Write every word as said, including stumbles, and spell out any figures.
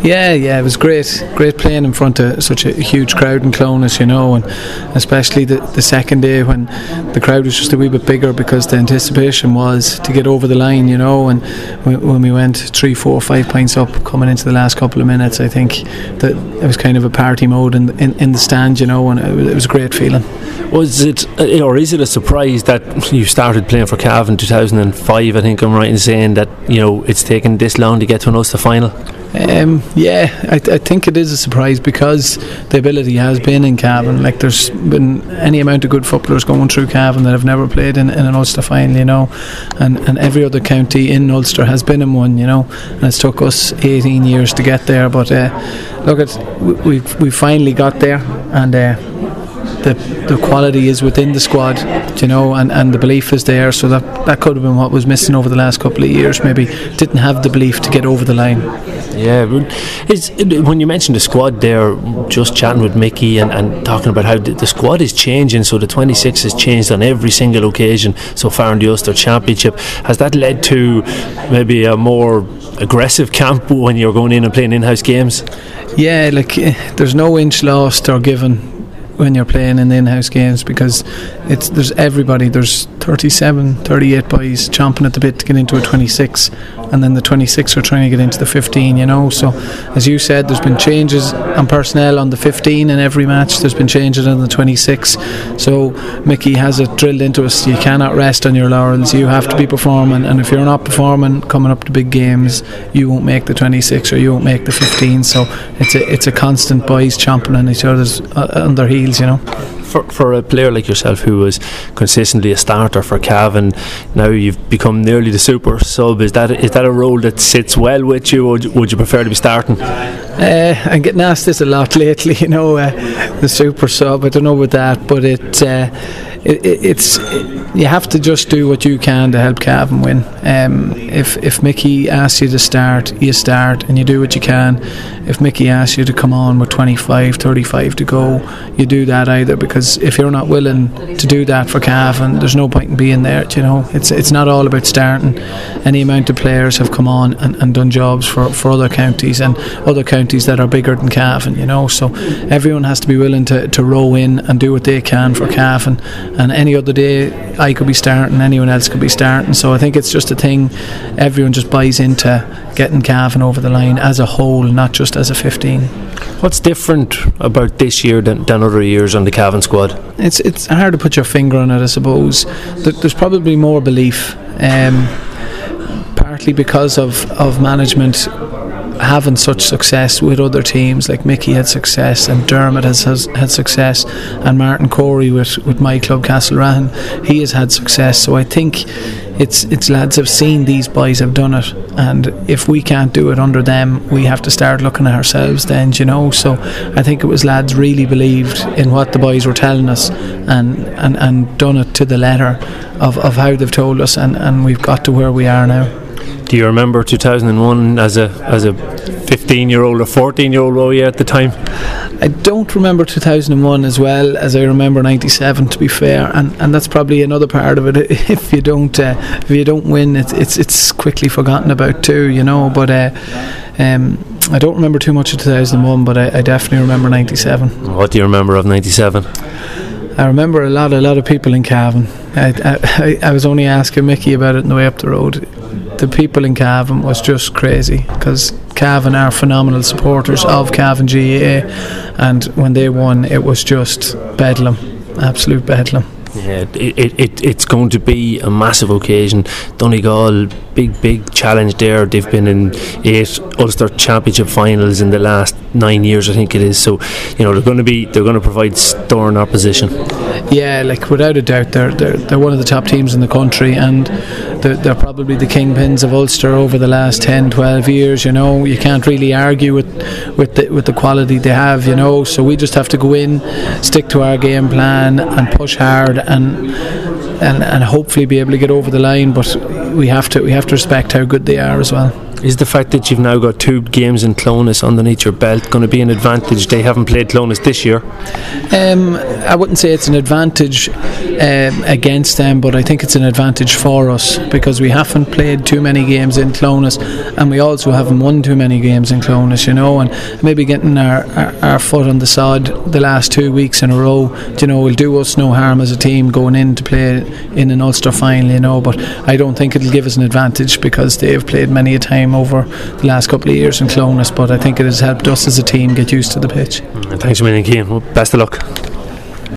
Yeah, yeah, it was great. Great playing in front of such a huge crowd in Clonus, you know, and especially the, the second day when the crowd was just a wee bit bigger because the anticipation was to get over the line, you know, and when, when we went three, four, five points up coming into the last couple of minutes, I think that it was kind of a party mode in, in, in the stand, you know, and it was, it was a great feeling. Was it, or is it a surprise that you started playing for Cavan in two thousand five? I think I'm right in saying that, you know, it's taken this long to get to an Ulster final. Um, yeah, I, I think it is a surprise because the ability has been in Cavan. Like, there's been any amount of good footballers going through Cavan that have never played in, in an Ulster final, you know, and, and every other county in Ulster has been in one, you know, and it's took us eighteen years to get there. But uh, look, at we we finally got there, and uh, the the quality is within the squad, you know, and, and the belief is there. So that that could have been what was missing over the last couple of years. Maybe didn't have the belief to get over the line. Yeah, is, when you mentioned the squad there, just chatting with Mickey and, and talking about how the, the squad is changing, so the twenty-six has changed on every single occasion so far in the Ulster Championship. Has that led to maybe a more aggressive camp when you're going in and playing in-house games? Yeah, like there's no inch lost or given when you're playing in the in-house games, because it's there's everybody, there's thirty-seven, thirty-eight boys chomping at the bit to get into a twenty-six, and then the twenty-six are trying to get into the fifteen, you know. So as you said, there's been changes on personnel on the fifteen in every match, there's been changes on the twenty-six. So Mickey has it drilled into us, you cannot rest on your laurels, you have to be performing, and if you're not performing coming up to big games, you won't make the twenty-six or you won't make the fifteen. So it's a, it's a constant boys chomping on each other's uh, on their heels, you know. For, for a player like yourself who was consistently a starter for Cavan, now you've become nearly the super sub. Is that is that a role that sits well with you, or would you prefer to be starting? Uh, I'm getting asked this a lot lately, you know, uh, the super sub. I don't know about that, but it, uh, it, it it's it, you have to just do what you can to help Cavan win. Um, if if Mickey asks you to start, you start and you do what you can. If Mickey asks you to come on with twenty-five, thirty-five to go, you do that either, because if you're not willing to do that for Cavan, there's no point in being there, you know. It's it's not all about starting. Any amount of players have come on and, and done jobs for, for other counties and other counties that are bigger than Cavan, you know. So everyone has to be willing to, to row in and do what they can for Cavan, and any other day I could be starting, anyone else could be starting. So I think it's just a thing everyone just buys into, getting Cavan over the line as a whole, not just as a fifteen. What's different about this year than, than other years on the Cavan squad? It's it's hard to put your finger on it, I suppose. There's probably more belief, um, partly because of, of management having such success with other teams. Like Mickey had success, and Dermot has, has had success, and Martin Corey with, with my club Castlerahan, he has had success. So I think it's it's lads have seen these boys have done it, and if we can't do it under them, we have to start looking at ourselves then, you know. So I think it was lads really believed in what the boys were telling us, and and, and done it to the letter of, of how they've told us, and, and we've got to where we are now. Do you remember two thousand one as a as a fifteen year old or fourteen year old were you at the time? I don't remember two thousand one as well as I remember ninety-seven, to be fair, and, and that's probably another part of it. If you don't uh, if you don't win, it's it's it's quickly forgotten about too, you know. But uh, um, I don't remember too much of two thousand one, but I, I definitely remember ninety-seven. What do you remember of ninety-seven? I remember a lot, a lot of people in Cavan. I, I, I was only asking Mickey about it on the way up the road. The people in Cavan was just crazy, because Cavan are phenomenal supporters of Cavan G A A, and when they won, it was just bedlam, absolute bedlam. Yeah, it, it it's going to be a massive occasion. Donegal, big big challenge there. They've been in eight Ulster Championship finals in the last nine years, I think it is. So, you know, they're going to be they're going to provide stern opposition. Yeah, like without a doubt, they're they're they're one of the top teams in the country, and they're, they're probably the kingpins of Ulster over the last ten, twelve years. You know, you can't really argue with with the, with the quality they have. You know, so we just have to go in, stick to our game plan, and push hard, and and and hopefully be able to get over the line. But we have to we have to respect how good they are as well. Is the fact that you've now got two games in Clonus underneath your belt going to be an advantage? They haven't played Clonus this year. Um, I wouldn't say it's an advantage um, against them, but I think it's an advantage for us because we haven't played too many games in Clonus, and we also haven't won too many games in Clonus, you know, and maybe getting our, our, our foot on the sod the last two weeks in a row, you know, will do us no harm as a team going in to play in an Ulster final, you know, but I don't think it'll give us an advantage because they've played many a time over the last couple of years in Clonus, but I think it has helped us as a team get used to the pitch. Thanks a million, Cian. Well, best of luck.